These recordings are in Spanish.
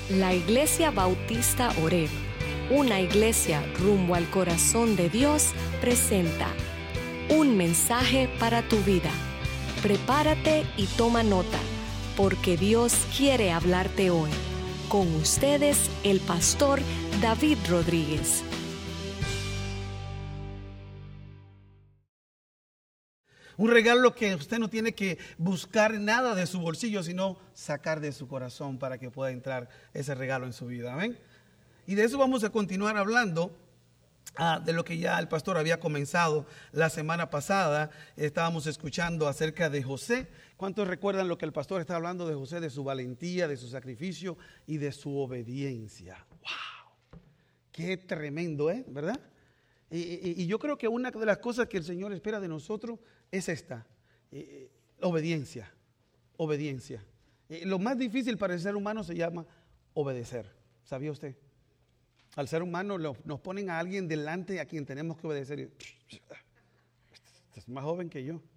La Iglesia Bautista Oreb, una iglesia rumbo al corazón de Dios, presenta un mensaje para tu vida. Prepárate y toma nota, porque Dios quiere hablarte hoy. Con ustedes, el pastor David Rodríguez. Un regalo que usted no tiene que buscar nada de su bolsillo, sino sacar de su corazón para que pueda entrar ese regalo en su vida. Amén. Y de eso vamos a continuar hablando, de lo que ya el pastor había comenzado la semana pasada. Estábamos escuchando acerca de José. ¿Cuántos recuerdan lo que el pastor está hablando de José? De su valentía, de su sacrificio y de su obediencia. ¡Wow! ¡Qué tremendo, ¿verdad? Y yo creo que una de las cosas que el Señor espera de nosotros es esta, obediencia. Lo más difícil para el ser humano se llama obedecer. ¿Sabía usted? Al ser humano nos ponen a alguien delante a quien tenemos que obedecer. Este es más joven que yo.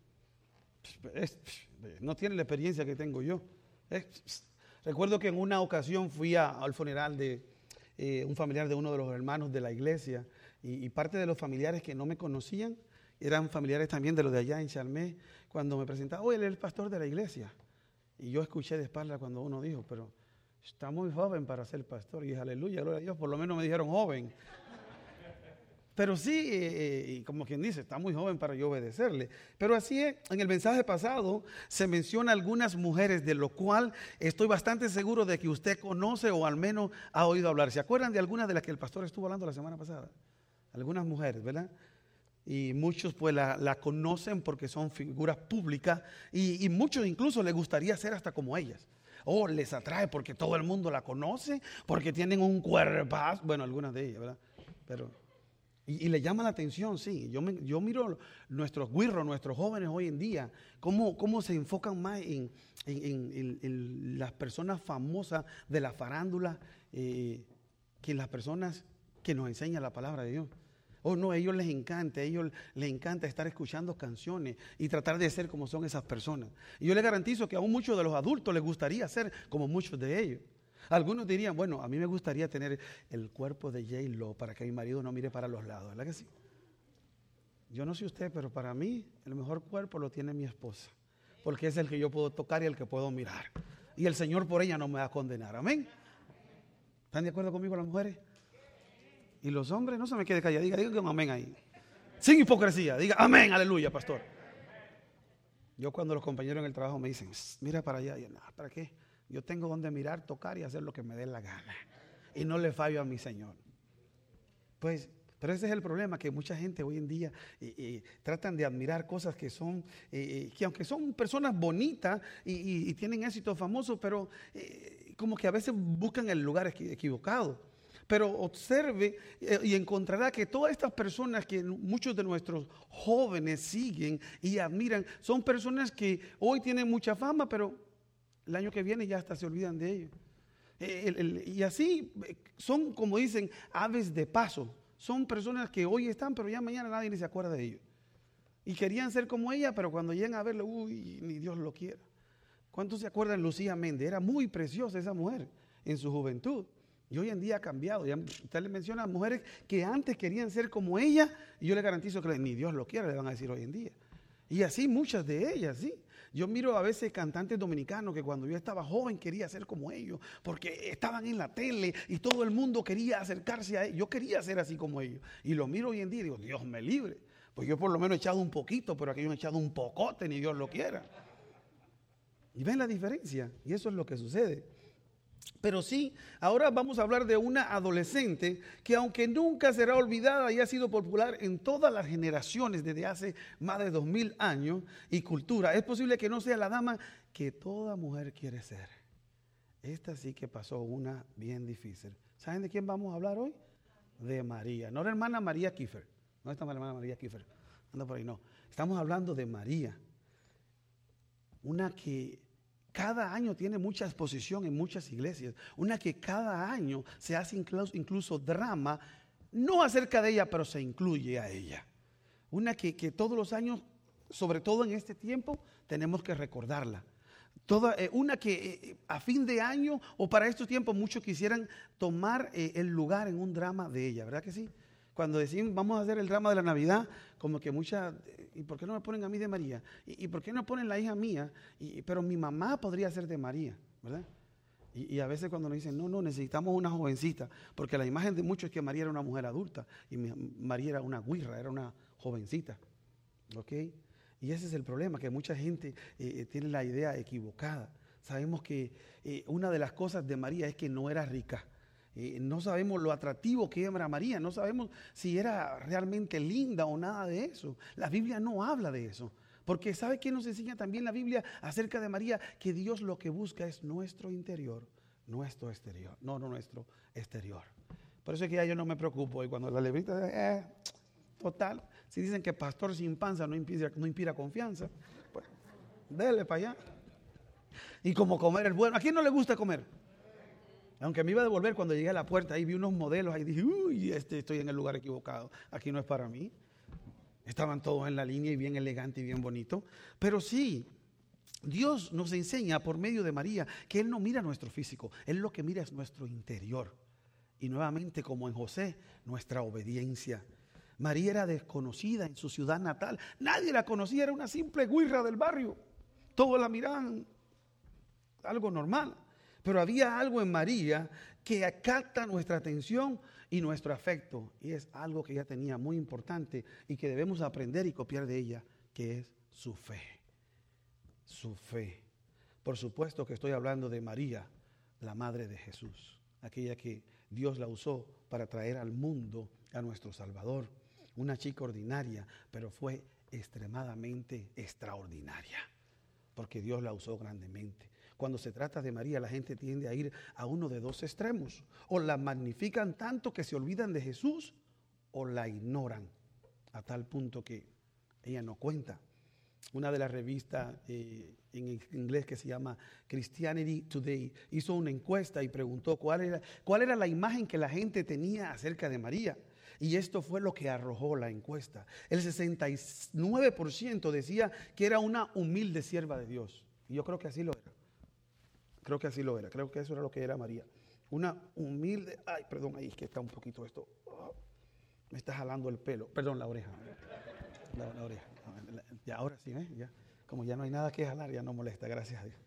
No tiene la experiencia que tengo yo. Recuerdo que en una ocasión fui al funeral de un familiar de uno de los hermanos de la iglesia. Y parte de los familiares que no me conocían eran familiares también de los de allá en Chalmé. Cuando me presentaba, él es el pastor de la iglesia. Y yo escuché de espalda cuando uno dijo, pero está muy joven para ser pastor. Y dije, aleluya, gloria a Dios, por lo menos me dijeron joven. Pero sí, como quien dice, está muy joven para yo obedecerle. Pero así es, en el mensaje pasado se menciona algunas mujeres, de lo cual estoy bastante seguro de que usted conoce o al menos ha oído hablar. ¿Se acuerdan de algunas de las que el pastor estuvo hablando la semana pasada? Algunas mujeres, ¿verdad? Y muchos pues la conocen porque son figuras públicas y muchos incluso les gustaría ser hasta como ellas. O les atrae porque todo el mundo la conoce, porque tienen un cuerpazo. Bueno, algunas de ellas, ¿verdad? Pero, y le llama la atención, sí. Yo miro nuestros güirros, nuestros jóvenes hoy en día, cómo se enfocan más en las personas famosas de la farándula que en las personas que nos enseñan la palabra de Dios. Oh no, a ellos les encanta estar escuchando canciones y tratar de ser como son esas personas. Y yo les garantizo que a muchos de los adultos les gustaría ser como muchos de ellos. Algunos dirían, bueno, a mí me gustaría tener el cuerpo de J-Lo para que mi marido no mire para los lados, ¿verdad que sí? Yo no sé usted, pero para mí el mejor cuerpo lo tiene mi esposa, porque es el que yo puedo tocar y el que puedo mirar. Y el Señor por ella no me va a condenar, amén. ¿Están de acuerdo conmigo las mujeres? Y los hombres, no se me quede callado, diga un amén ahí. Sin hipocresía, diga amén, aleluya, pastor. Yo cuando los compañeros en el trabajo me dicen, mira para allá, y yo, no, ¿para qué? Yo tengo donde mirar, tocar y hacer lo que me dé la gana. Y no le fallo a mi Señor. Pues, pero ese es el problema, que mucha gente hoy en día tratan de admirar cosas que son, que aunque son personas bonitas y tienen éxito famoso, pero como que a veces buscan el lugar equivocado. Pero observe y encontrará que todas estas personas que muchos de nuestros jóvenes siguen y admiran, son personas que hoy tienen mucha fama, pero el año que viene ya hasta se olvidan de ellos. Y así son, como dicen, aves de paso. Son personas que hoy están, pero ya mañana nadie ni se acuerda de ellos. Y querían ser como ella, pero cuando llegan a verlo, uy, ni Dios lo quiera. ¿Cuántos se acuerdan de Lucía Méndez? Era muy preciosa esa mujer en su juventud. Y hoy en día ha cambiado. Ya usted le menciona a mujeres que antes querían ser como ella, y yo le garantizo que ni Dios lo quiera, le van a decir hoy en día. Y así muchas de ellas, sí. Yo miro a veces cantantes dominicanos que cuando yo estaba joven quería ser como ellos, porque estaban en la tele y todo el mundo quería acercarse a ellos. Yo quería ser así como ellos. Y lo miro hoy en día y digo, Dios me libre. Pues yo por lo menos he echado un poquito, pero aquellos han echado un pocote, ni Dios lo quiera. Y ven la diferencia, y eso es lo que sucede. Pero sí, ahora vamos a hablar de una adolescente que, aunque nunca será olvidada y ha sido popular en todas las generaciones desde hace más de 2000 años y cultura, es posible que no sea la dama que toda mujer quiere ser. Esta sí que pasó una bien difícil. ¿Saben de quién vamos a hablar hoy? De María. No la hermana María Kiefer. No esta hermana María Kiefer. Anda por ahí, no. Estamos hablando de María. Una que cada año tiene mucha exposición en muchas iglesias. Una que cada año se hace incluso drama, no acerca de ella, pero se incluye a ella. Una que todos los años, sobre todo en este tiempo, tenemos que recordarla. Una que a fin de año o para estos tiempos muchos quisieran tomar el lugar en un drama de ella, ¿verdad que sí? Cuando decimos vamos a hacer el drama de la Navidad, como que muchas, ¿y por qué no me ponen a mí de María? ¿Y por qué no ponen la hija mía? Pero mi mamá podría ser de María, ¿verdad? Y a veces cuando nos dicen, no, necesitamos una jovencita, porque la imagen de muchos es que María era una mujer adulta y María era una guirra, era una jovencita, ¿ok? Y ese es el problema, que mucha gente tiene la idea equivocada. Sabemos que una de las cosas de María es que no era rica. No sabemos lo atractivo que era María, no sabemos si era realmente linda o nada de eso. La Biblia no habla de eso. Porque ¿sabe qué nos enseña también la Biblia acerca de María? Que Dios lo que busca es nuestro interior, nuestro exterior, no nuestro exterior. Por eso es que ya yo no me preocupo. Y cuando la lebrita, total, si dicen que pastor sin panza no inspira confianza, pues dele para allá. Y como comer es bueno. ¿A quién no le gusta comer? Aunque me iba a devolver cuando llegué a la puerta, ahí vi unos modelos, ahí dije, uy, estoy en el lugar equivocado, aquí no es para mí. Estaban todos en la línea y bien elegante y bien bonito. Pero sí, Dios nos enseña por medio de María que Él no mira nuestro físico, Él lo que mira es nuestro interior. Y nuevamente, como en José, nuestra obediencia. María era desconocida en su ciudad natal, nadie la conocía, era una simple guirra del barrio. Todos la miraban algo normal. Pero había algo en María que capta nuestra atención y nuestro afecto. Y es algo que ella tenía muy importante y que debemos aprender y copiar de ella, que es su fe. Su fe. Por supuesto que estoy hablando de María, la madre de Jesús. Aquella que Dios la usó para traer al mundo a nuestro Salvador. Una chica ordinaria, pero fue extremadamente extraordinaria. Porque Dios la usó grandemente. Cuando se trata de María, la gente tiende a ir a uno de dos extremos. O la magnifican tanto que se olvidan de Jesús, o la ignoran a tal punto que ella no cuenta. Una de las revistas en inglés que se llama Christianity Today hizo una encuesta y preguntó cuál era la imagen que la gente tenía acerca de María. Y esto fue lo que arrojó la encuesta. El 69% decía que era una humilde sierva de Dios. Y yo creo que así lo era. Creo que así lo era. Creo que eso era lo que era María. Una humilde... Ay, perdón, ahí es que está un poquito esto. Me está jalando el pelo. Perdón, la oreja. La oreja. Ya, ahora sí, ¿eh? Ya. Como ya no hay nada que jalar, ya no molesta, gracias a Dios.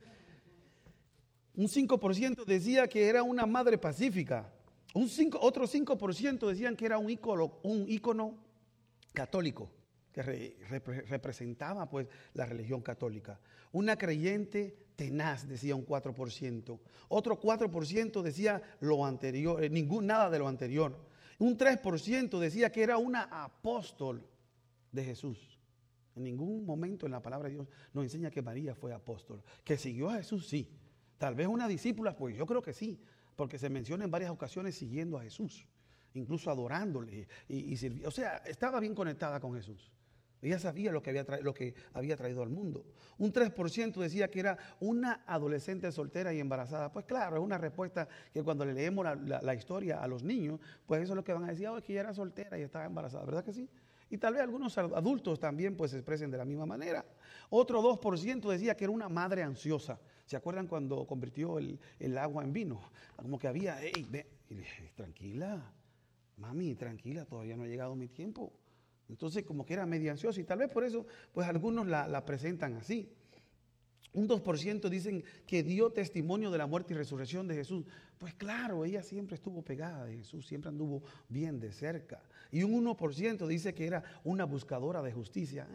Un 5% decía que era una madre pacífica. Otro 5% decían que era un ícono católico, que representaba pues la religión católica. Una creyente tenaz, decía un 4%. Otro 4% decía lo anterior, nada de lo anterior. Un 3% decía que era una apóstol de Jesús. En ningún momento en la palabra de Dios nos enseña que María fue apóstol. Que siguió a Jesús, sí. Tal vez una discípula, pues yo creo que sí, porque se menciona en varias ocasiones siguiendo a Jesús, incluso adorándole y sirviendo. O sea, estaba bien conectada con Jesús. Ella sabía lo que había traído al mundo. Un 3% decía que era una adolescente soltera y embarazada. Pues claro, es una respuesta que cuando le leemos la historia a los niños, pues eso es lo que van a decir, es que ella era soltera y estaba embarazada, ¿verdad que sí? Y tal vez algunos adultos también pues se expresen de la misma manera. Otro 2% decía que era una madre ansiosa. ¿Se acuerdan cuando convirtió el agua en vino? Como que había, hey, ve. Y le dije, tranquila, mami, tranquila, todavía no ha llegado mi tiempo. Entonces como que era media ansiosa y tal vez por eso pues algunos la presentan así. Un 2% dicen que dio testimonio de la muerte y resurrección de Jesús. Pues claro, ella siempre estuvo pegada de Jesús, siempre anduvo bien de cerca. Y un 1% dice que era una buscadora de justicia.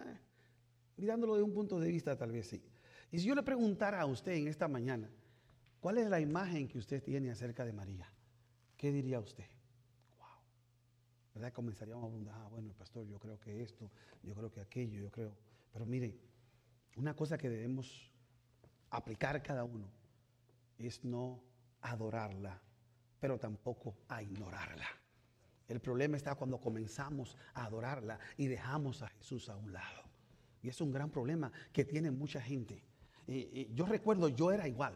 Mirándolo de un punto de vista tal vez sí. Y si yo le preguntara a usted en esta mañana, ¿cuál es la imagen que usted tiene acerca de María? ¿Qué diría usted? Wow. ¿Verdad? Comenzaríamos a preguntar, bueno, pastor, yo creo que esto, yo creo que aquello, yo creo. Pero mire, una cosa que debemos aplicar cada uno es no adorarla, pero tampoco a ignorarla. El problema está cuando comenzamos a adorarla y dejamos a Jesús a un lado. Y es un gran problema que tiene mucha gente. Yo recuerdo, yo era igual.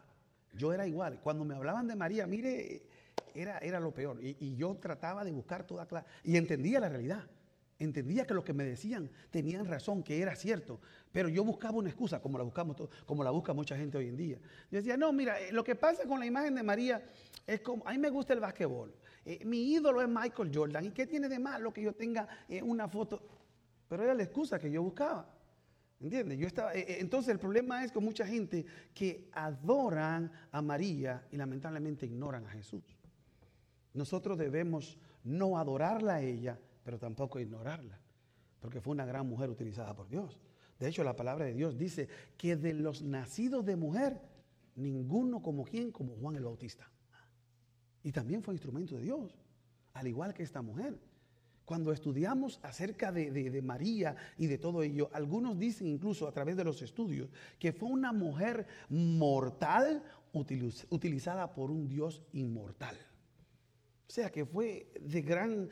Cuando me hablaban de María, mire, era lo peor. Y yo trataba de buscar toda clase. Y entendía la realidad. Entendía que lo que me decían tenían razón, que era cierto, pero yo buscaba una excusa, como la busca mucha gente hoy en día. Yo decía, no, mira, lo que pasa con la imagen de María es como, a mí me gusta el básquetbol, mi ídolo es Michael Jordan, ¿y qué tiene de malo que yo tenga una foto? Pero era la excusa que yo buscaba, ¿entiendes? Entonces el problema es con mucha gente que adoran a María y lamentablemente ignoran a Jesús. Nosotros debemos no adorarla a ella, pero tampoco ignorarla, porque fue una gran mujer utilizada por Dios. De hecho, la palabra de Dios dice que de los nacidos de mujer, ninguno como Juan el Bautista. Y también fue instrumento de Dios, al igual que esta mujer. Cuando estudiamos acerca de María y de todo ello, algunos dicen incluso a través de los estudios que fue una mujer mortal utilizada por un Dios inmortal. O sea que fue de gran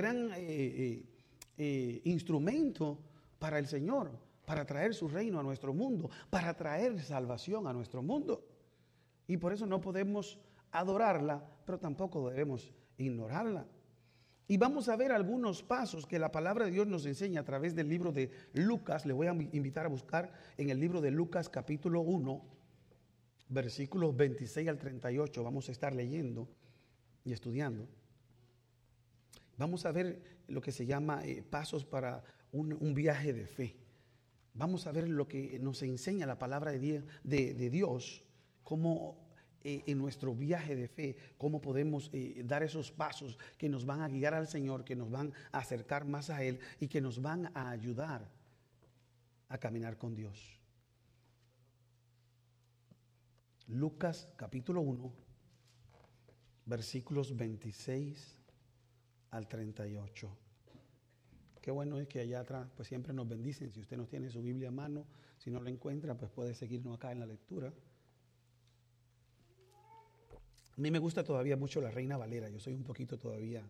instrumento para el Señor, para traer su reino a nuestro mundo, para traer salvación a nuestro mundo. Y por eso no podemos adorarla, pero tampoco debemos ignorarla. Y vamos a ver algunos pasos que la palabra de Dios nos enseña a través del libro de Lucas. Le voy a invitar a buscar en el libro de Lucas capítulo 1, versículos 26 al 38. Vamos a estar leyendo y estudiando. Vamos a ver lo que se llama pasos para un viaje de fe. Vamos a ver lo que nos enseña la palabra de Dios, cómo en nuestro viaje de fe, cómo podemos dar esos pasos que nos van a guiar al Señor, que nos van a acercar más a Él y que nos van a ayudar a caminar con Dios. Lucas capítulo 1, versículos 26 al 38. Qué bueno es que allá atrás pues siempre nos bendicen. Si usted no tiene su Biblia a mano, si no la encuentra, pues puede seguirnos acá en la lectura. A mí me gusta todavía mucho la Reina Valera. Yo soy un poquito todavía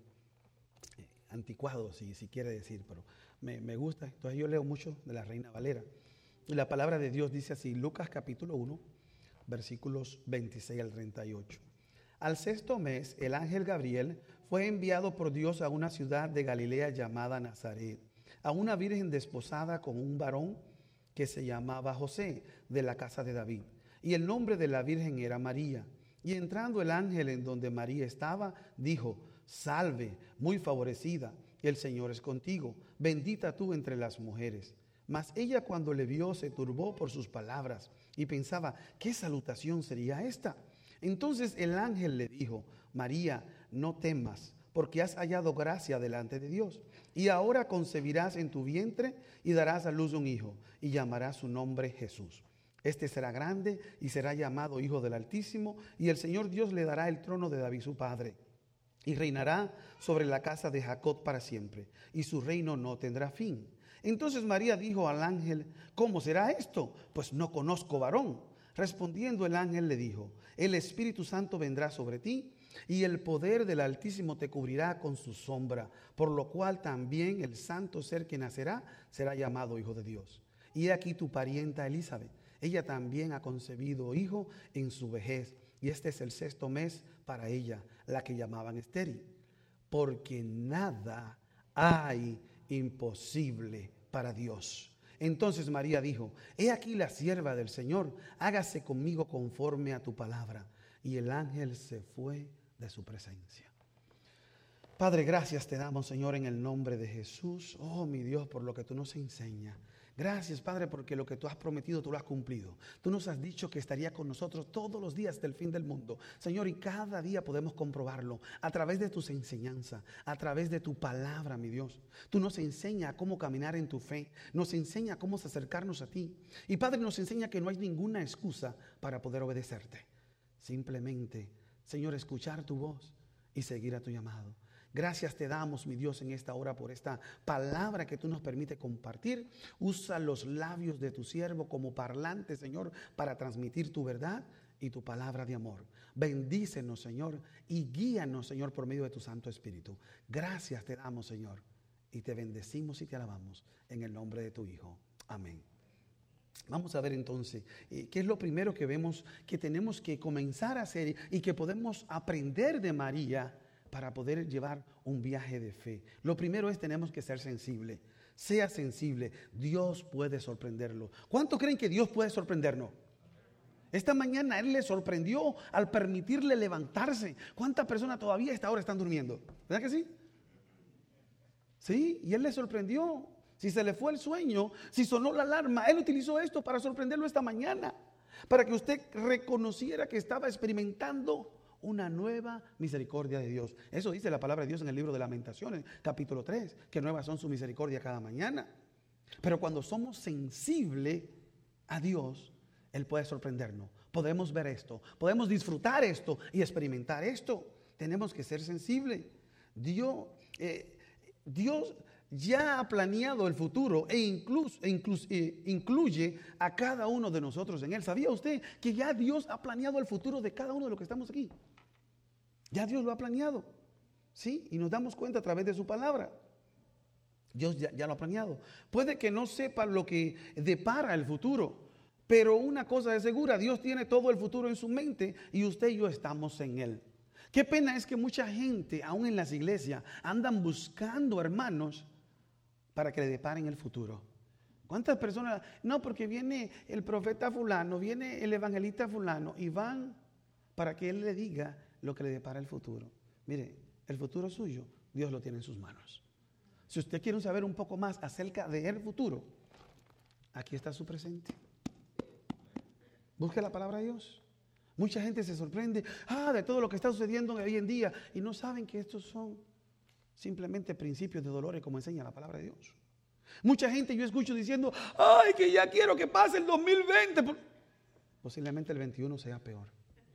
anticuado, si quiere decir, pero me gusta. Entonces yo leo mucho de la Reina Valera. Y la palabra de Dios dice así, Lucas capítulo 1, versículos 26 al 38. Al sexto mes, el ángel Gabriel fue enviado por Dios a una ciudad de Galilea llamada Nazaret, a una virgen desposada con un varón que se llamaba José, de la casa de David. Y el nombre de la virgen era María. Y entrando el ángel en donde María estaba, dijo, salve, muy favorecida, el Señor es contigo, bendita tú entre las mujeres. Mas ella cuando le vio se turbó por sus palabras y pensaba, ¿qué salutación sería esta? Entonces el ángel le dijo, María, no temas, porque has hallado gracia delante de Dios. Y ahora concebirás en tu vientre y darás a luz un hijo, y llamarás su nombre Jesús. Este será grande y será llamado Hijo del Altísimo, y el Señor Dios le dará el trono de David su padre. Y reinará sobre la casa de Jacob para siempre, y su reino no tendrá fin. Entonces María dijo al ángel, ¿cómo será esto? Pues no conozco varón. Respondiendo el ángel le dijo, el Espíritu Santo vendrá sobre ti, y el poder del Altísimo te cubrirá con su sombra, por lo cual también el santo ser que nacerá será llamado Hijo de Dios. Y he aquí tu parienta Elizabeth. Ella también ha concebido hijo en su vejez, y este es el sexto mes para ella, la que llamaban estéril, porque nada hay imposible para Dios. Entonces María dijo, he aquí la sierva del Señor, hágase conmigo conforme a tu palabra. Y el ángel se fue de su presencia. Padre, gracias te damos, Señor, en el nombre de Jesús. Oh, mi Dios, por lo que tú nos enseñas. Gracias, Padre, porque lo que tú has prometido, tú lo has cumplido. Tú nos has dicho que estaría con nosotros todos los días del fin del mundo. Señor, y cada día podemos comprobarlo a través de tus enseñanzas, a través de tu palabra, mi Dios. Tú nos enseñas cómo caminar en tu fe, nos enseña cómo acercarnos a ti. Y, Padre, nos enseña que no hay ninguna excusa para poder obedecerte. Simplemente, Señor, escuchar tu voz y seguir a tu llamado. Gracias te damos, mi Dios, en esta hora por esta palabra que tú nos permites compartir. Usa los labios de tu siervo como parlante, Señor, para transmitir tu verdad y tu palabra de amor. Bendícenos, Señor, y guíanos, Señor, por medio de tu Santo Espíritu. Gracias te damos, Señor, y te bendecimos y te alabamos en el nombre de tu Hijo. Amén. Vamos a ver entonces, ¿qué es lo primero que vemos que tenemos que comenzar a hacer y que podemos aprender de María para poder llevar un viaje de fe. Lo primero es tenemos que ser sensibles. Sea sensible, Dios puede sorprenderlo. ¿Cuánto creen que Dios puede sorprendernos? Esta mañana Él le sorprendió al permitirle levantarse. ¿Cuántas personas todavía a esta hora están durmiendo? ¿Verdad que sí? Sí, y Él le sorprendió. Si se le fue el sueño, si sonó la alarma, Él utilizó esto para sorprenderlo esta mañana. Para que usted reconociera que estaba experimentando una nueva misericordia de Dios. Eso dice la palabra de Dios en el libro de Lamentaciones, capítulo 3, que nuevas son su misericordia cada mañana. Pero cuando somos sensibles a Dios, Él puede sorprendernos. Podemos ver esto, podemos disfrutar esto y experimentar esto. Tenemos que ser sensibles. Dios ya ha planeado el futuro e incluye a cada uno de nosotros en él. ¿Sabía usted que ya Dios ha planeado el futuro de cada uno de los que estamos aquí? Ya Dios lo ha planeado, ¿sí? Y nos damos cuenta a través de su palabra. Dios ya lo ha planeado. Puede que no sepa lo que depara el futuro, pero una cosa es segura: Dios tiene todo el futuro en su mente y usted y yo estamos en él. Qué pena es que mucha gente, aún en las iglesias, andan buscando hermanos para que le deparen el futuro. ¿Cuántas personas? No, porque viene el profeta fulano, viene el evangelista fulano, y van para que él le diga lo que le depara el futuro. Mire, el futuro suyo, Dios lo tiene en sus manos. Si usted quiere saber un poco más acerca del futuro, aquí está su presente. Busque la palabra de Dios. Mucha gente se sorprende de todo lo que está sucediendo hoy en día y no saben que estos son simplemente principios de dolores, como enseña la palabra de Dios. Mucha gente yo escucho diciendo: ay, que ya quiero que pase el 2020. Posiblemente el 21 sea peor.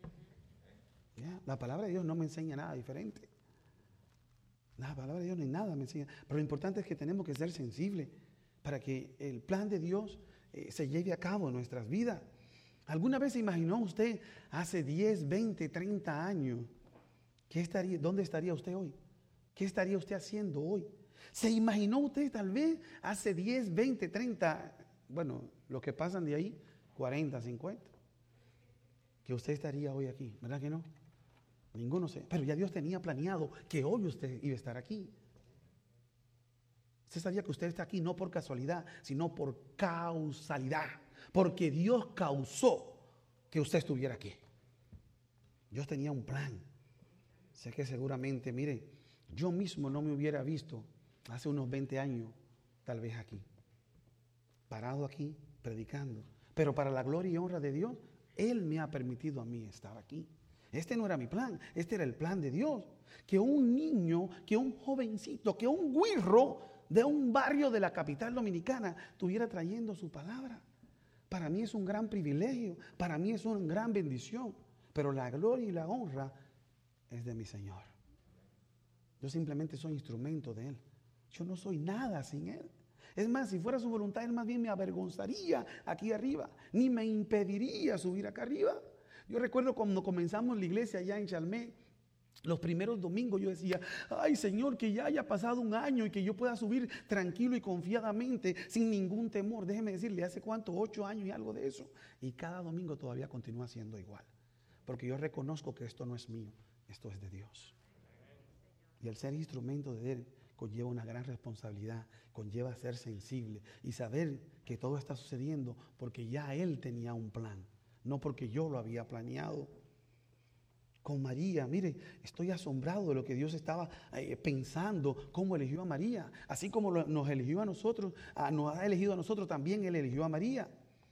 La palabra de Dios no me enseña nada diferente. La palabra de Dios ni nada me enseña. Pero lo importante es que tenemos que ser sensibles para que el plan de Dios se lleve a cabo en nuestras vidas. ¿Alguna vez se imaginó usted hace 10, 20, 30 años dónde estaría usted hoy? ¿Qué estaría usted haciendo hoy? ¿Se imaginó usted tal vez hace 10, 20, 30, bueno, los que pasan de ahí, 40, 50, que usted estaría hoy aquí? ¿Verdad que no? Ninguno sé. Pero ya Dios tenía planeado que hoy usted iba a estar aquí. Usted sabía que usted está aquí no por casualidad, sino por causalidad. Porque Dios causó que usted estuviera aquí. Dios tenía un plan. Sé que seguramente, mire, yo mismo no me hubiera visto hace unos 20 años, tal vez aquí, parado aquí, predicando. Pero para la gloria y honra de Dios, Él me ha permitido a mí estar aquí. Este no era mi plan, este era el plan de Dios. Que un niño, que un jovencito, que un güirro de un barrio de la capital dominicana estuviera trayendo su palabra. Para mí es un gran privilegio, para mí es una gran bendición, pero la gloria y la honra es de mi Señor. Yo simplemente soy instrumento de Él. Yo no soy nada sin Él. Es más, si fuera su voluntad, Él más bien me avergonzaría aquí arriba, ni me impediría subir acá arriba. Yo recuerdo cuando comenzamos la iglesia allá en Chalmé, los primeros domingos yo decía: ay Señor, que ya haya pasado un año y que yo pueda subir tranquilo y confiadamente sin ningún temor. Déjeme decirle, hace cuánto, 8 años y algo de eso, y cada domingo todavía continúa siendo igual, porque yo reconozco que esto no es mío, esto es de Dios. Y el ser instrumento de Él conlleva una gran responsabilidad, conlleva ser sensible y saber que todo está sucediendo porque ya Él tenía un plan, no porque yo lo había planeado. Con María, mire, estoy asombrado de lo que Dios estaba pensando, cómo eligió a María. Así como nos eligió a nosotros, nos ha elegido a nosotros, también Él eligió a María.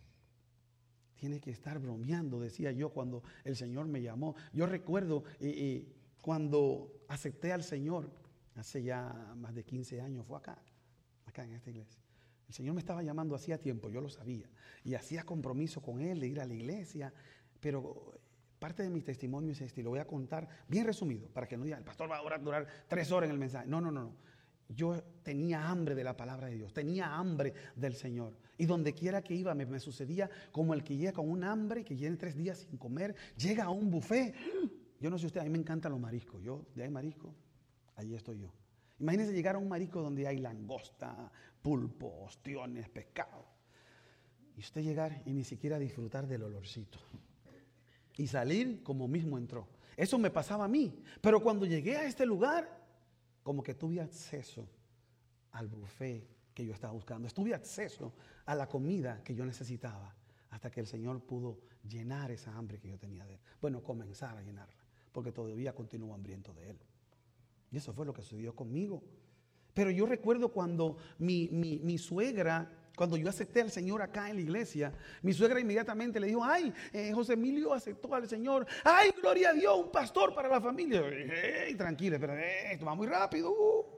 Tiene que estar bromeando, decía yo cuando el Señor me llamó. Yo recuerdo cuando acepté al Señor, hace ya más de 15 años, fue acá en esta iglesia. El Señor me estaba llamando hacía tiempo, yo lo sabía. Y hacía compromiso con Él de ir a la iglesia, pero parte de mi testimonio es este, y lo voy a contar bien resumido, para que no digan: el pastor va a durar 3 horas en el mensaje. No. Yo tenía hambre de la palabra de Dios, tenía hambre del Señor. Y donde quiera que iba me sucedía como el que llega con un hambre, que tiene 3 días sin comer, llega a un buffet. Yo no sé usted, a mí me encantan los mariscos. Yo, de ahí marisco, allí estoy yo. Imagínense llegar a un marisco donde hay langosta, pulpo, ostiones, pescado. Y usted llegar y ni siquiera disfrutar del olorcito. Y salir como mismo entró. Eso me pasaba a mí. Pero cuando llegué a este lugar, como que tuve acceso al buffet que yo estaba buscando. Tuve acceso a la comida que yo necesitaba, hasta que el Señor pudo llenar esa hambre que yo tenía de Él. Bueno, comenzar a llenarla, porque todavía continúo hambriento de Él. Y eso fue lo que sucedió conmigo. Pero yo recuerdo cuando mi suegra, cuando yo acepté al Señor acá en la iglesia, mi suegra inmediatamente le dijo: ay, José Emilio aceptó al Señor. Ay, gloria a Dios, un pastor para la familia. Hey, tranquila, pero esto va muy rápido.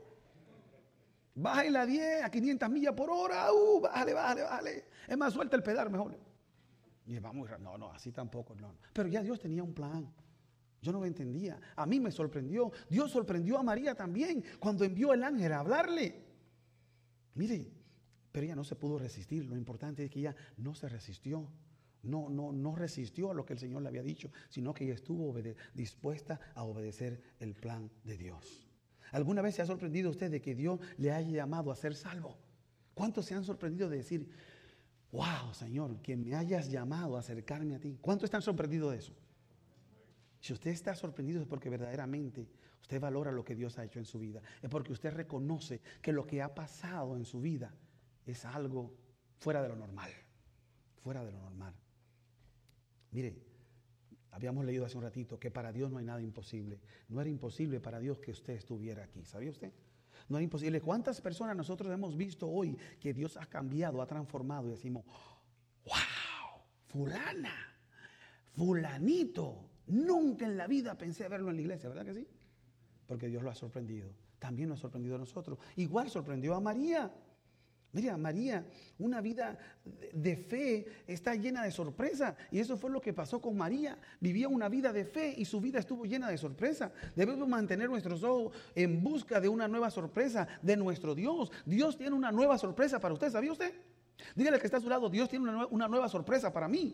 Bájale a 10, a 500 millas por hora. Bájale. Es más, suelta el pedal mejor. Y va muy rápido. No, así tampoco, no. Pero ya Dios tenía un plan. Yo no lo entendía. A mí me sorprendió. Dios sorprendió a María también cuando envió el ángel a hablarle. Mire, pero ella no se pudo resistir. Lo importante es que ella no se resistió. No resistió a lo que el Señor le había dicho, sino que ella estuvo dispuesta a obedecer el plan de Dios. ¿Alguna vez se ha sorprendido usted de que Dios le haya llamado a ser salvo? ¿Cuántos se han sorprendido de decir: wow, Señor, que me hayas llamado a acercarme a ti? ¿Cuántos están sorprendidos de eso? Si usted está sorprendido es porque verdaderamente usted valora lo que Dios ha hecho en su vida. Es porque usted reconoce que lo que ha pasado en su vida es algo fuera de lo normal. Fuera de lo normal. Mire, habíamos leído hace un ratito que para Dios no hay nada imposible. No era imposible para Dios que usted estuviera aquí. ¿Sabía usted? No era imposible. ¿Cuántas personas nosotros hemos visto hoy que Dios ha cambiado, ha transformado y decimos: wow, fulana, fulanito, nunca en la vida pensé verlo en la iglesia, ¿verdad que sí? Porque Dios lo ha sorprendido. También lo ha sorprendido a nosotros. Igual sorprendió a María. Mira, María, una vida de fe está llena de sorpresa. Y eso fue lo que pasó con María. Vivía una vida de fe y su vida estuvo llena de sorpresa. Debemos mantener nuestros ojos en busca de una nueva sorpresa de nuestro Dios. Dios tiene una nueva sorpresa para usted, ¿sabía usted? Dígale que está a su lado: Dios tiene una nueva sorpresa para mí.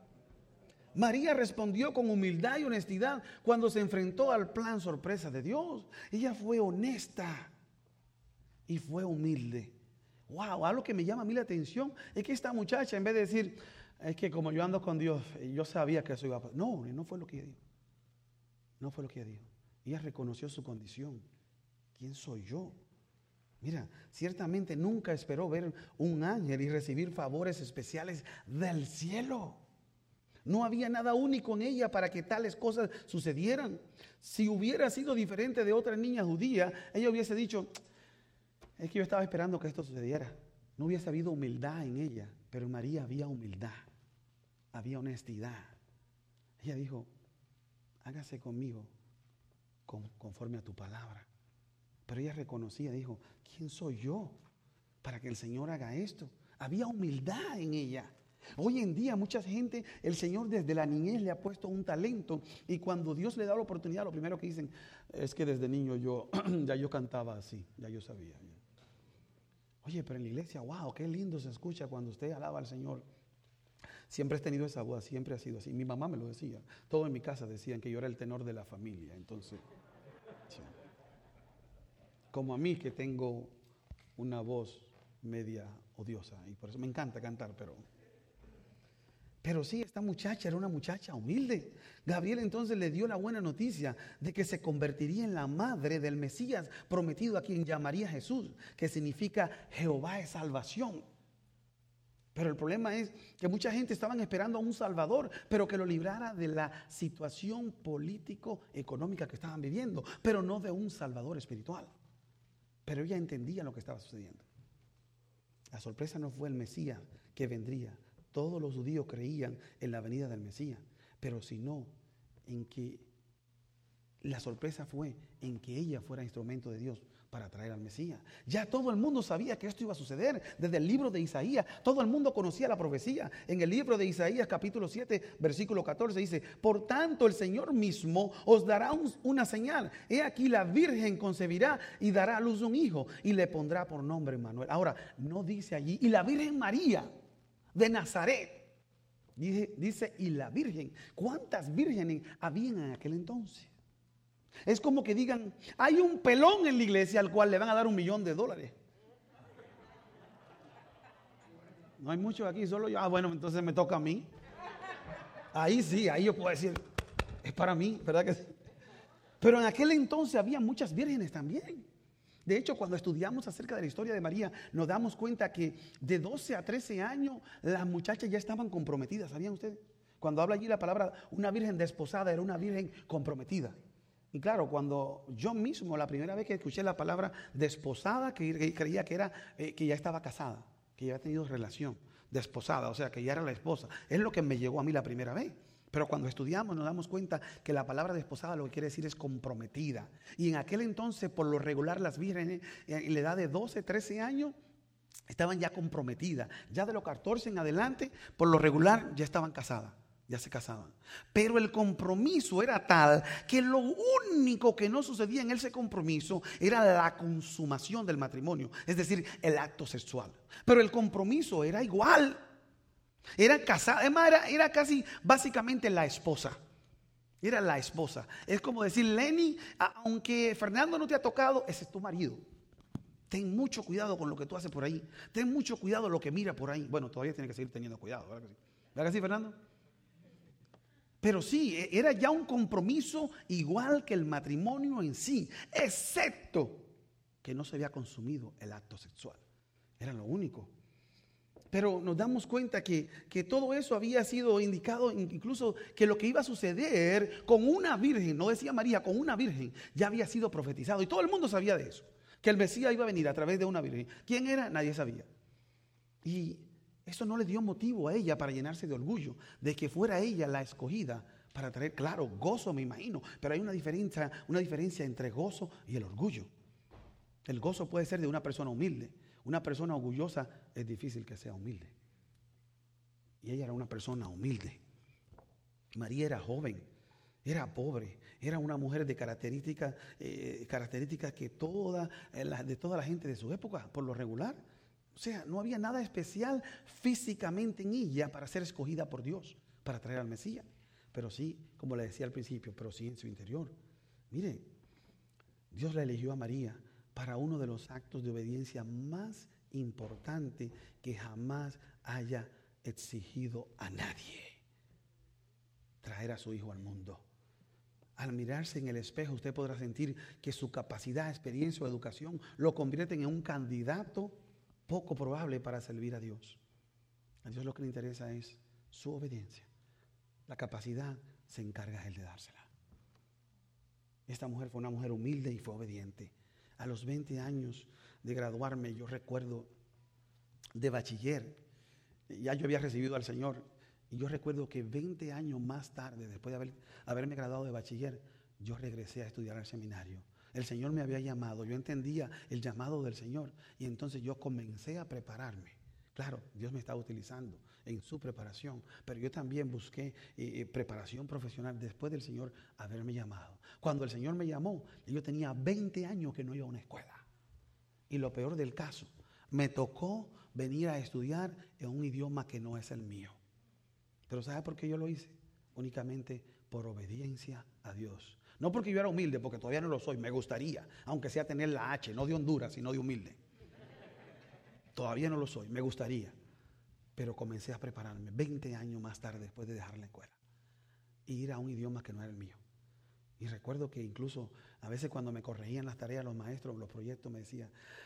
María respondió con humildad y honestidad cuando se enfrentó al plan sorpresa de Dios. Ella fue honesta y fue humilde. Wow, algo que me llama a mí la atención es que esta muchacha, en vez de decir: es que como yo ando con Dios, yo sabía que eso iba a pasar. No fue lo que ella dijo. No fue lo que ella dijo. Ella reconoció su condición. ¿Quién soy yo? Mira, ciertamente nunca esperó ver un ángel y recibir favores especiales del cielo. No había nada único en ella para que tales cosas sucedieran. Si hubiera sido diferente de otra niña judía, ella hubiese dicho: es que yo estaba esperando que esto sucediera. No hubiese habido humildad en ella, pero en María había humildad, había honestidad. Ella dijo: hágase conmigo conforme a tu palabra. Pero ella reconocía, dijo: ¿quién soy yo para que el Señor haga esto? Había humildad en ella. Hoy en día mucha gente, el Señor desde la niñez le ha puesto un talento, y cuando Dios le da la oportunidad, lo primero que dicen es que desde niño ya yo cantaba así, ya yo sabía. Oye, pero en la iglesia, wow, qué lindo se escucha cuando usted alaba al Señor. Siempre he tenido esa voz, siempre ha sido así. Mi mamá me lo decía. Todos en mi casa decían que yo era el tenor de la familia. Entonces, sí. Como a mí, que tengo una voz media odiosa, y por eso me encanta cantar, pero sí, esta muchacha era una muchacha humilde. Gabriel entonces le dio la buena noticia de que se convertiría en la madre del Mesías prometido, a quien llamaría Jesús, que significa Jehová es salvación. Pero el problema es que mucha gente estaban esperando a un Salvador, pero que lo librara de la situación político-económica que estaban viviendo, pero no de un Salvador espiritual. Pero ella entendía lo que estaba sucediendo. La sorpresa no fue el Mesías que vendría. Todos los judíos creían en la venida del Mesías, pero sino en que la sorpresa fue en que ella fuera instrumento de Dios para traer al Mesías. Ya todo el mundo sabía que esto iba a suceder. Desde el libro de Isaías, todo el mundo conocía la profecía. En el libro de Isaías capítulo 7, versículo 14 dice: por tanto el Señor mismo os dará una señal. He aquí la Virgen concebirá y dará a luz un hijo y le pondrá por nombre Emmanuel. Ahora, no dice allí, y la Virgen María de Nazaret. Dice, y la Virgen. ¿Cuántas vírgenes habían en aquel entonces? Es como que digan: hay un pelón en la iglesia al cual le van a dar $1,000,000. No hay muchos aquí, solo yo. Bueno, entonces me toca a mí. Ahí sí, ahí yo puedo decir: es para mí, ¿verdad que sí? Pero en aquel entonces había muchas vírgenes también. De hecho, cuando estudiamos acerca de la historia de María, nos damos cuenta que de 12 a 13 años las muchachas ya estaban comprometidas. ¿Sabían ustedes? Cuando habla allí la palabra una virgen desposada, era una virgen comprometida. Y claro, cuando yo mismo, la primera vez que escuché la palabra desposada, que creía que era que ya estaba casada, que ya había tenido relación, desposada, o sea, que ya era la esposa. Es lo que me llegó a mí la primera vez. Pero cuando estudiamos nos damos cuenta que la palabra desposada lo que quiere decir es comprometida. Y en aquel entonces, por lo regular, las vírgenes en la edad de 12, 13 años estaban ya comprometidas. Ya de los 14 en adelante, por lo regular, ya estaban casadas. Ya se casaban. Pero el compromiso era tal que lo único que no sucedía en ese compromiso era la consumación del matrimonio, es decir, el acto sexual. Pero el compromiso era igual. Era casada, además era casi básicamente la esposa. Era la esposa. Es como decir, Lenny, aunque Fernando no te ha tocado, ese es tu marido. Ten mucho cuidado con lo que tú haces por ahí. Ten mucho cuidado con lo que mira por ahí. Bueno, todavía tiene que seguir teniendo cuidado, ¿verdad que sí? ¿Verdad que sí, Fernando? Pero sí, era ya un compromiso igual que el matrimonio en sí, excepto que no se había consumido el acto sexual. Era lo único. Pero nos damos cuenta que todo eso había sido indicado, incluso que lo que iba a suceder con una virgen, no decía María, con una virgen, ya había sido profetizado. Y todo el mundo sabía de eso, que el Mesías iba a venir a través de una virgen. ¿Quién era? Nadie sabía. Y eso no le dio motivo a ella para llenarse de orgullo, de que fuera ella la escogida para traer, claro, gozo, me imagino. Pero hay una diferencia entre gozo y el orgullo. El gozo puede ser de una persona humilde. Una persona orgullosa es difícil que sea humilde. Y ella era una persona humilde. María era joven, era pobre, era una mujer de características que de toda la gente de su época, por lo regular. O sea, no había nada especial físicamente en ella para ser escogida por Dios, para traer al Mesías. Pero sí, como le decía al principio, pero sí en su interior. Mire, Dios la eligió a María para uno de los actos de obediencia más importante que jamás haya exigido a nadie: traer a su hijo al mundo. Al mirarse en el espejo, usted podrá sentir que su capacidad, experiencia o educación lo convierten en un candidato poco probable para servir a Dios. A Dios lo que le interesa es su obediencia. La capacidad se encarga Él de dársela. Esta mujer fue una mujer humilde y fue obediente. A los 20 años de graduarme, yo recuerdo, de bachiller, ya yo había recibido al Señor, y yo recuerdo que 20 años más tarde, después de haberme graduado de bachiller, yo regresé a estudiar al seminario. El Señor me había llamado, yo entendía el llamado del Señor, y entonces yo comencé a prepararme. Claro, Dios me estaba utilizando en su preparación, pero yo también busqué preparación profesional después del Señor haberme llamado. Cuando el Señor me llamó, yo tenía 20 años que no iba a una escuela. Y lo peor del caso, me tocó venir a estudiar en un idioma que no es el mío. Pero ¿sabe por qué yo lo hice? Únicamente por obediencia a Dios. No porque yo era humilde, porque todavía no lo soy, me gustaría, aunque sea tener la H, no de Honduras, sino de humilde. Todavía no lo soy, me gustaría. Pero comencé a prepararme 20 años más tarde, después de dejar la escuela, y ir a un idioma que no era el mío. Y recuerdo que incluso a veces cuando me corregían las tareas los maestros, los proyectos, me decían: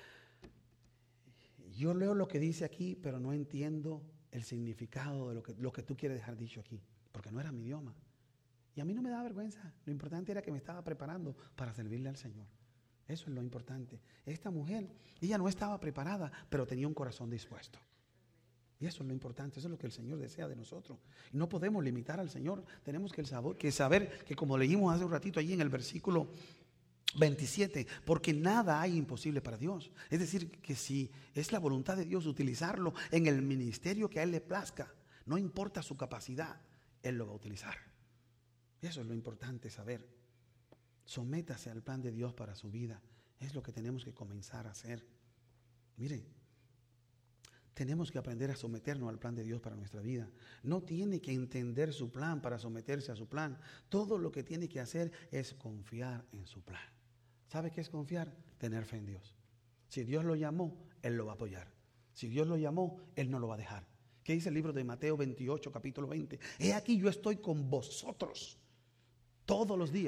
yo leo lo que dice aquí, pero no entiendo el significado de lo que tú quieres dejar dicho aquí, porque no era mi idioma. Y a mí no me daba vergüenza. Lo importante era que me estaba preparando para servirle al Señor. Eso es lo importante. Esta mujer, ella no estaba preparada, pero tenía un corazón dispuesto. Y eso es lo importante, eso es lo que el Señor desea de nosotros. Y no podemos limitar al Señor. Tenemos que saber que, como leímos hace un ratito allí en el versículo 27, porque nada hay imposible para Dios. Es decir, que si es la voluntad de Dios utilizarlo en el ministerio que a Él le plazca, no importa su capacidad, Él lo va a utilizar. Eso es lo importante saber. Sométase al plan de Dios para su vida. Es lo que tenemos que comenzar a hacer. Mire, tenemos que aprender a someternos al plan de Dios para nuestra vida. No tiene que entender su plan para someterse a su plan. Todo lo que tiene que hacer es confiar en su plan. ¿Sabe qué es confiar? Tener fe en Dios. Si Dios lo llamó, Él lo va a apoyar. Si Dios lo llamó, Él no lo va a dejar. ¿Qué dice el libro de Mateo 28, capítulo 20? He aquí yo estoy con vosotros todos los días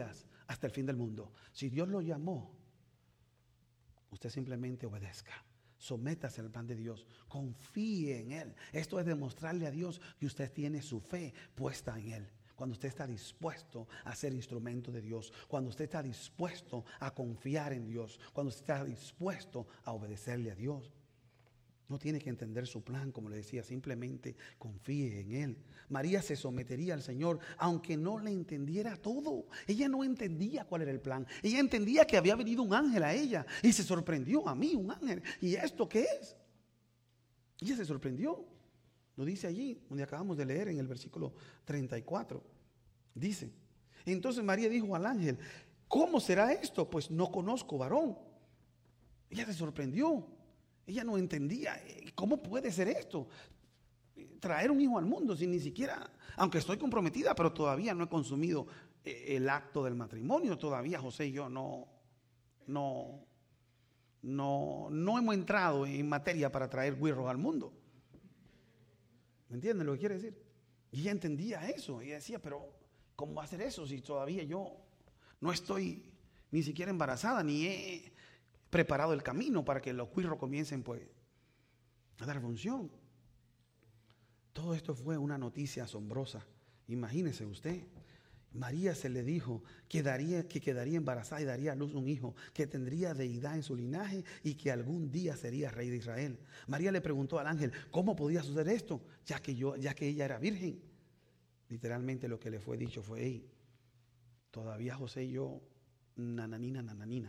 hasta el fin del mundo. Si Dios lo llamó, usted simplemente obedezca. Sométase al plan de Dios, confíe en Él. Esto es demostrarle a Dios que usted tiene su fe puesta en Él. Cuando usted está dispuesto a ser instrumento de Dios, cuando usted está dispuesto a confiar en Dios, cuando usted está dispuesto a obedecerle a Dios. No tiene que entender su plan, como le decía, simplemente confíe en Él. María se sometería al Señor, aunque no le entendiera todo. Ella no entendía cuál era el plan. Ella entendía que había venido un ángel a ella y se sorprendió. A mí, un ángel. ¿Y esto qué es? Ella se sorprendió. Lo dice allí, donde acabamos de leer en el versículo 34. Dice, entonces María dijo al ángel, ¿cómo será esto? Pues no conozco varón. Ella se sorprendió. Ella no entendía, ¿cómo puede ser esto? Traer un hijo al mundo sin ni siquiera, aunque estoy comprometida, pero todavía no he consumido el acto del matrimonio. Todavía José y yo no hemos entrado en materia para traer güirros al mundo. ¿Me entienden lo que quiere decir? Y ella entendía eso. Ella decía, pero ¿cómo va a ser eso si todavía yo no estoy ni siquiera embarazada, ni he preparado el camino para que los cuirros comiencen pues a dar función? Todo esto fue una noticia asombrosa. Imagínese usted, María se le dijo que quedaría embarazada y daría a luz un hijo, que tendría deidad en su linaje y que algún día sería rey de Israel. María le preguntó al ángel, ¿cómo podía suceder esto? Ya que ella era virgen. Literalmente lo que le fue dicho fue, hey, todavía José y yo, nananina.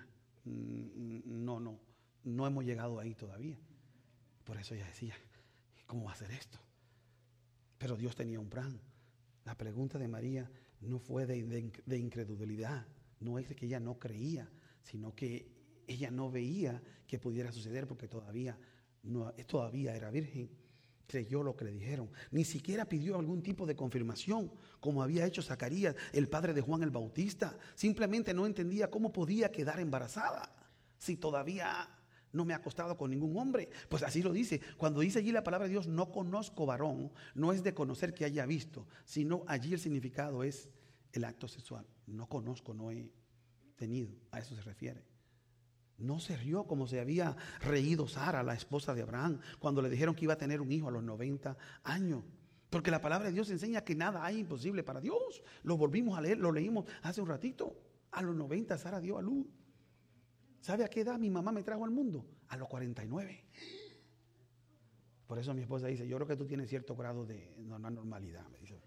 No hemos llegado ahí todavía. Por eso ella decía, ¿cómo va a ser esto? Pero Dios tenía un plan. La pregunta de María no fue de incredulidad, no es de que ella no creía, sino que ella no veía que pudiera suceder porque todavía era virgen. Creyó lo que le dijeron. Ni siquiera pidió algún tipo de confirmación, como había hecho Zacarías, el padre de Juan el Bautista. Simplemente no entendía cómo podía quedar embarazada si todavía no me ha acostado con ningún hombre. Pues así lo dice. Cuando dice allí la palabra de Dios, no conozco varón, no es de conocer que haya visto, sino allí el significado es el acto sexual. No conozco, no he tenido. A eso se refiere. No se rió como se había reído Sara, la esposa de Abraham, cuando le dijeron que iba a tener un hijo a los 90 años. Porque la palabra de Dios enseña que nada hay imposible para Dios. Lo volvimos a leer, lo leímos hace un ratito. A los 90 Sara dio a luz. ¿Sabe a qué edad mi mamá me trajo al mundo? A los 49. Por eso mi esposa dice, yo creo que tú tienes cierto grado de normalidad. Me dice.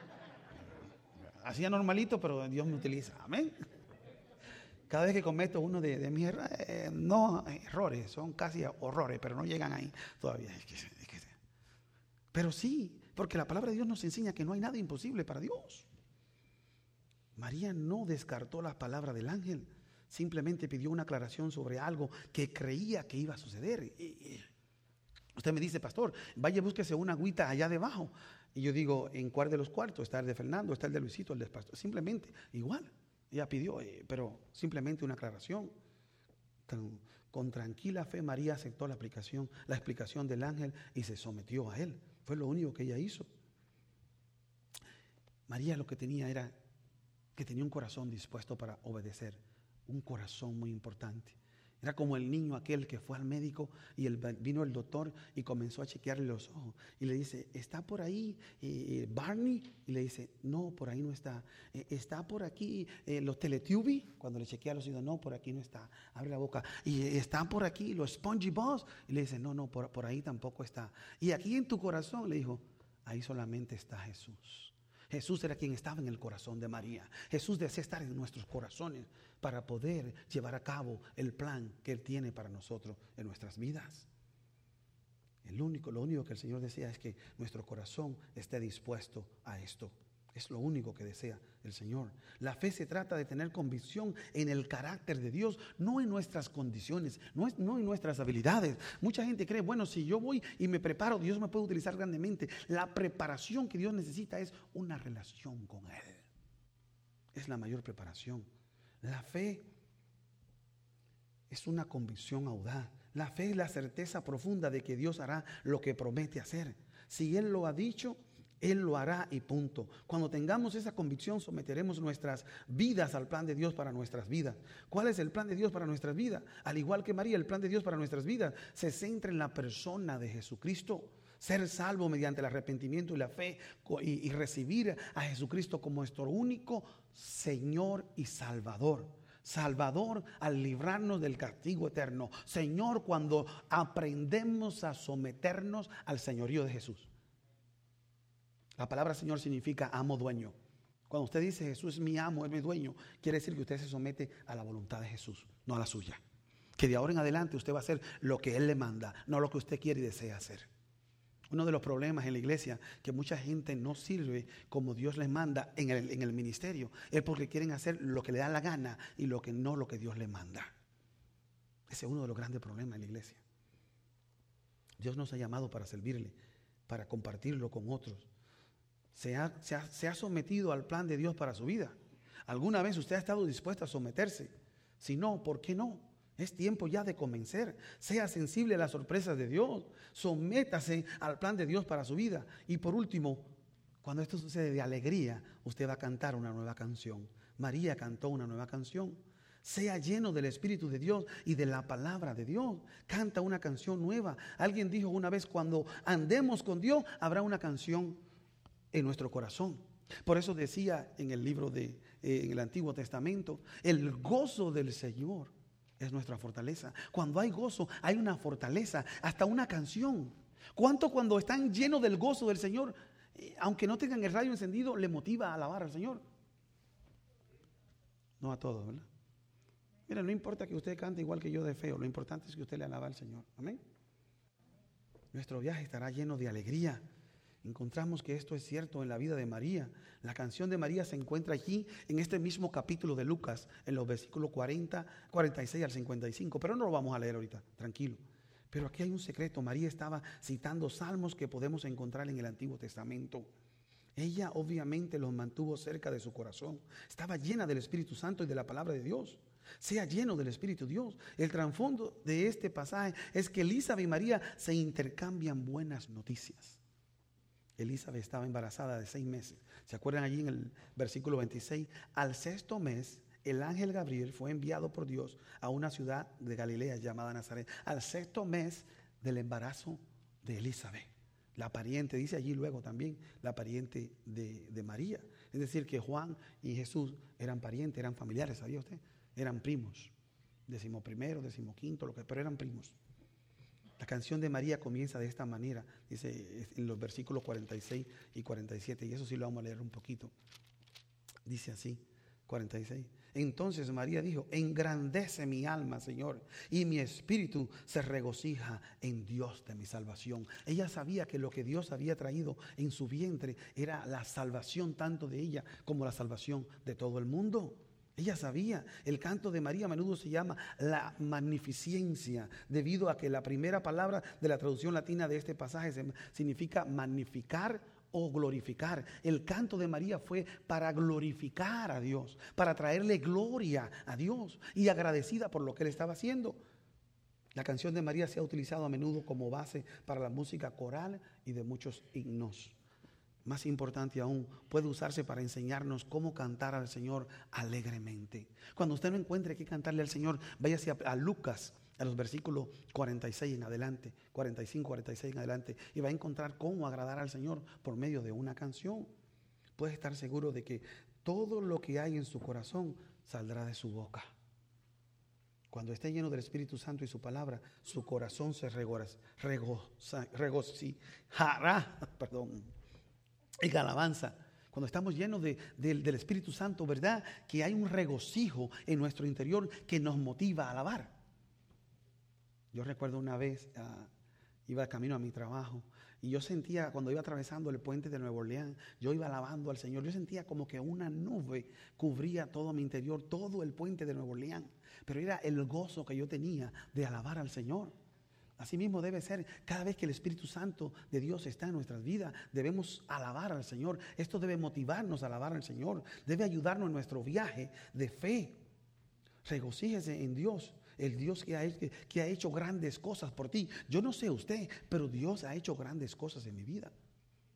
Hacía normalito, pero Dios me utiliza. Amén. Cada vez que cometo uno de mis errores, son casi horrores, pero no llegan ahí todavía. Pero sí, porque la palabra de Dios nos enseña que no hay nada imposible para Dios. María no descartó las palabras del ángel, simplemente pidió una aclaración sobre algo que creía que iba a suceder. Usted me dice, pastor, vaya, búsquese una agüita allá debajo. Y yo digo, ¿en cuál de los cuartos? Está el de Fernando, está el de Luisito, el de pastor. Simplemente, igual. Ella pidió, pero simplemente una aclaración. Con tranquila fe María aceptó la explicación del ángel y se sometió a él. Fue lo único que ella hizo. María lo que tenía era que tenía un corazón dispuesto para obedecer. Un corazón muy importante. Era como el niño aquel que fue al médico y vino el doctor y comenzó a chequearle los ojos. Y le dice, ¿está por ahí Barney? Y le dice, no, por ahí no está. ¿Está por aquí los Teletubbies? Cuando le chequea los ojos, no, por aquí no está. Abre la boca. Y ¿están por aquí los SpongeBob? Y le dice, no, por ahí tampoco está. Y aquí en tu corazón, le dijo, ahí solamente está Jesús. Jesús era quien estaba en el corazón de María. Jesús desea estar en nuestros corazones para poder llevar a cabo el plan que Él tiene para nosotros en nuestras vidas. Lo único que el Señor desea es que nuestro corazón esté dispuesto a esto. Es lo único que desea el Señor. La fe se trata de tener convicción en el carácter de Dios, no en nuestras condiciones, no en nuestras habilidades. Mucha gente cree, bueno, si yo voy y me preparo, Dios me puede utilizar grandemente. La preparación que Dios necesita es una relación con Él. Es la mayor preparación. La fe es una convicción audaz. La fe es la certeza profunda de que Dios hará lo que promete hacer. Si Él lo ha dicho, Él lo hará y punto. Cuando tengamos esa convicción, someteremos nuestras vidas al plan de Dios para nuestras vidas. ¿Cuál es el plan de Dios para nuestras vidas? Al igual que María, el plan de Dios para nuestras vidas se centra en la persona de Jesucristo. Ser salvo mediante el arrepentimiento y la fe y recibir a Jesucristo como nuestro único Señor y Salvador. Salvador al librarnos del castigo eterno. Señor, cuando aprendemos a someternos al señorío de Jesús. La palabra Señor significa amo, dueño. Cuando usted dice Jesús es mi amo, es mi dueño, quiere decir que usted se somete a la voluntad de Jesús, no a la suya. Que de ahora en adelante usted va a hacer lo que Él le manda, no lo que usted quiere y desea hacer. Uno de los problemas en la iglesia que mucha gente no sirve como Dios les manda en el ministerio es porque quieren hacer lo que le da la gana y lo que Dios les manda. Ese es uno de los grandes problemas en la iglesia. Dios nos ha llamado para servirle, para compartirlo con otros. Se ha sometido al plan de Dios para su vida. ¿Alguna vez usted ha estado dispuesto a someterse? Si no, ¿por qué no? Es tiempo ya de convencer. Sea sensible a las sorpresas de Dios. Sométase al plan de Dios para su vida. Y por último, cuando esto sucede de alegría, usted va a cantar una nueva canción. María cantó una nueva canción. Sea lleno del Espíritu de Dios y de la palabra de Dios. Canta una canción nueva. Alguien dijo una vez, cuando andemos con Dios, habrá una canción en nuestro corazón. Por eso decía en el libro en el Antiguo Testamento, el gozo del Señor es nuestra fortaleza. Cuando hay gozo, hay una fortaleza, hasta una canción. ¿Cuánto cuando están llenos del gozo del Señor, aunque no tengan el radio encendido, le motiva a alabar al Señor? No a todos, ¿verdad? Mira, no importa que usted cante igual que yo de feo, lo importante es que usted le alaba al Señor. Amén. Nuestro viaje estará lleno de alegría. Encontramos que esto es cierto en la vida de María. La canción de María se encuentra aquí en este mismo capítulo de Lucas, en los versículos 46 al 55. Pero no lo vamos a leer ahorita, tranquilo. Pero aquí hay un secreto. María estaba citando salmos que podemos encontrar en el Antiguo Testamento. Ella obviamente los mantuvo cerca de su corazón. Estaba llena del Espíritu Santo y de la palabra de Dios. Sea lleno del Espíritu Dios. El trasfondo de este pasaje es que Elizabeth y María se intercambian buenas noticias. Elizabeth estaba embarazada de 6 meses. ¿Se acuerdan allí en el versículo 26? Al 6º mes, el ángel Gabriel fue enviado por Dios a una ciudad de Galilea llamada Nazaret. Al 6º mes del embarazo de Elizabeth. La pariente, dice allí luego también, la pariente de María. Es decir, que Juan y Jesús eran parientes, eran familiares, ¿sabía usted? Eran primos. 11º, 15º, pero eran primos. La canción de María comienza de esta manera, dice en los versículos 46 y 47, y eso sí lo vamos a leer un poquito. Dice así, 46. Entonces María dijo, engrandece mi alma, Señor, y mi espíritu se regocija en Dios de mi salvación. Ella sabía que lo que Dios había traído en su vientre era la salvación tanto de ella como la salvación de todo el mundo. Ella sabía. El canto de María a menudo se llama la magnificencia, debido a que la primera palabra de la traducción latina de este pasaje significa magnificar o glorificar. El canto de María fue para glorificar a Dios, para traerle gloria a Dios y agradecida por lo que Él estaba haciendo. La canción de María se ha utilizado a menudo como base para la música coral y de muchos himnos. Más importante aún, puede usarse para enseñarnos cómo cantar al Señor alegremente. Cuando usted no encuentre qué cantarle al Señor, váyase a Lucas, a los versículos 46 en adelante, 45, 46 en adelante, y va a encontrar cómo agradar al Señor por medio de una canción. Puede estar seguro de que todo lo que hay en su corazón saldrá de su boca. Cuando esté lleno del Espíritu Santo y su palabra, su corazón se regocijará, en alabanza. Cuando estamos llenos del Espíritu Santo, ¿verdad? Que hay un regocijo en nuestro interior que nos motiva a alabar. Yo recuerdo una vez, iba camino a mi trabajo y yo sentía, cuando iba atravesando el puente de Nueva Orleans, yo iba alabando al Señor. Yo sentía como que una nube cubría todo mi interior, todo el puente de Nueva Orleans. Pero era el gozo que yo tenía de alabar al Señor. Así mismo debe ser cada vez que el Espíritu Santo de Dios está en nuestras vidas. Debemos alabar al Señor. Esto debe motivarnos a alabar al Señor. Debe ayudarnos en nuestro viaje de fe. Regocíjese en Dios, el Dios que ha hecho grandes cosas por ti. Yo no sé usted, pero Dios ha hecho grandes cosas en mi vida.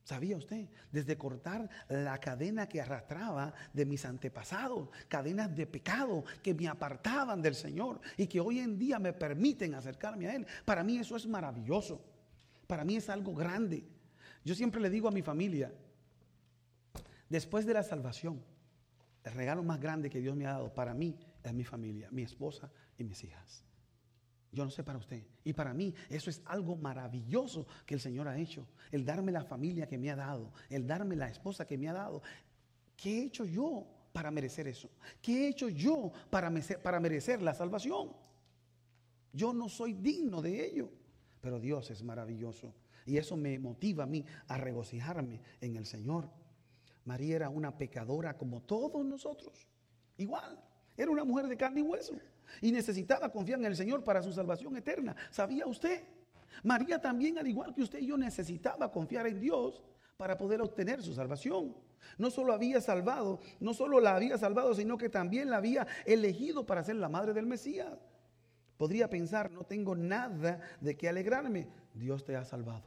¿Sabía usted? Desde cortar la cadena que arrastraba de mis antepasados, cadenas de pecado que me apartaban del Señor y que hoy en día me permiten acercarme a Él. Para mí eso es maravilloso. Para mí es algo grande. Yo siempre le digo a mi familia, después de la salvación, el regalo más grande que Dios me ha dado para mí es mi familia, mi esposa y mis hijas. Yo no sé para usted. Y para mí eso es algo maravilloso que el Señor ha hecho. El darme la familia que me ha dado. El darme la esposa que me ha dado. ¿Qué he hecho yo para merecer eso? ¿Qué he hecho yo para merecer la salvación? Yo no soy digno de ello. Pero Dios es maravilloso. Y eso me motiva a mí a regocijarme en el Señor. María era una pecadora como todos nosotros. Igual. Era una mujer de carne y hueso. Y necesitaba confiar en el Señor para su salvación eterna. ¿Sabía usted? María también, al igual que usted y yo, necesitaba confiar en Dios para poder obtener su salvación. No solo la había salvado, sino que también la había elegido para ser la madre del Mesías. Podría pensar, no tengo nada de qué alegrarme. Dios te ha salvado.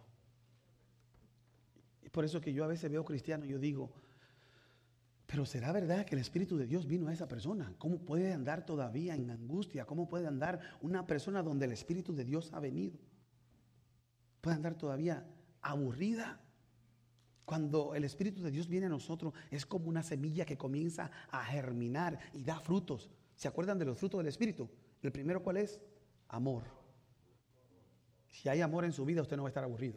Y por eso que yo a veces veo cristianos y yo digo, pero ¿será verdad que el Espíritu de Dios vino a esa persona? ¿Cómo puede andar todavía en angustia? ¿Cómo puede andar una persona donde el Espíritu de Dios ha venido? ¿Puede andar todavía aburrida? Cuando el Espíritu de Dios viene a nosotros, es como una semilla que comienza a germinar y da frutos. ¿Se acuerdan de los frutos del Espíritu? El primero, ¿cuál es? Amor. Si hay amor en su vida, usted no va a estar aburrido.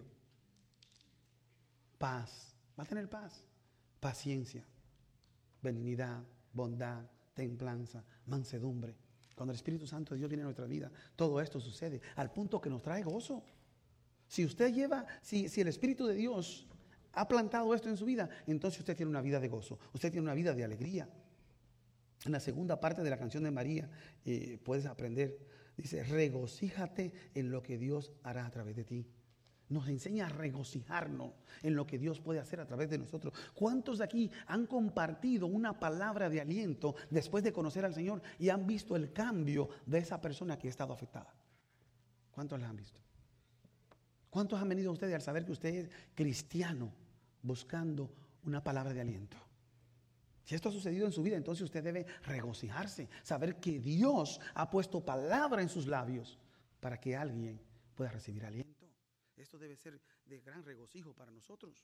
Paz. Va a tener paz. Paciencia. Benignidad, bondad, templanza, mansedumbre. Cuando el Espíritu Santo de Dios viene a nuestra vida, todo esto sucede al punto que nos trae gozo. Si el Espíritu de Dios ha plantado esto en su vida, entonces usted tiene una vida de gozo, usted tiene una vida de alegría. En la segunda parte de la canción de María puedes aprender, dice, regocíjate en lo que Dios hará a través de ti. Nos enseña a regocijarnos en lo que Dios puede hacer a través de nosotros. ¿Cuántos de aquí han compartido una palabra de aliento después de conocer al Señor y han visto el cambio de esa persona que ha estado afectada? ¿Cuántos la han visto? ¿Cuántos han venido ustedes al saber que usted es cristiano buscando una palabra de aliento? Si esto ha sucedido en su vida, entonces usted debe regocijarse, saber que Dios ha puesto palabra en sus labios para que alguien pueda recibir aliento. Esto debe ser de gran regocijo para nosotros.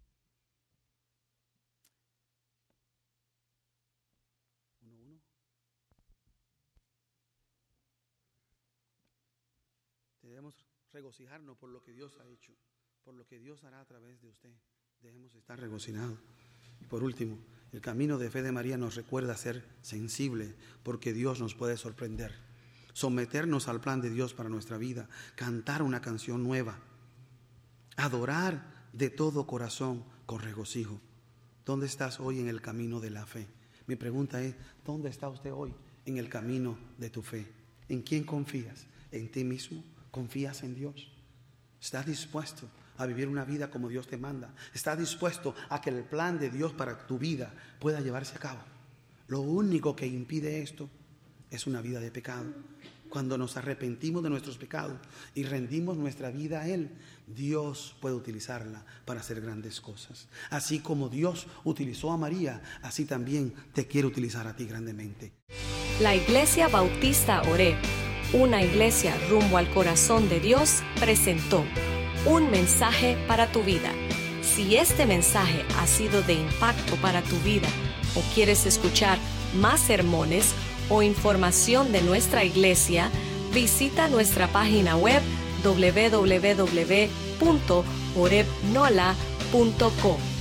Debemos regocijarnos por lo que Dios ha hecho, por lo que Dios hará a través de usted. Debemos estar regocijados. Y por último, el camino de fe de María nos recuerda ser sensible, porque Dios nos puede sorprender. Someternos al plan de Dios para nuestra vida, cantar una canción nueva, adorar de todo corazón con regocijo. ¿Dónde estás hoy en el camino de la fe? Mi pregunta es, ¿dónde está usted hoy en el camino de tu fe? ¿En quién confías? ¿En ti mismo? ¿Confías en Dios? ¿Estás dispuesto a vivir una vida como Dios te manda? ¿Estás dispuesto a que el plan de Dios para tu vida pueda llevarse a cabo? Lo único que impide esto es una vida de pecado. Cuando nos arrepentimos de nuestros pecados y rendimos nuestra vida a Él, Dios puede utilizarla para hacer grandes cosas. Así como Dios utilizó a María, así también te quiere utilizar a ti grandemente. La Iglesia Bautista Oreb, una iglesia rumbo al corazón de Dios, presentó un mensaje para tu vida. Si este mensaje ha sido de impacto para tu vida o quieres escuchar más sermones o información de nuestra iglesia, visita nuestra página web www.orebnola.com.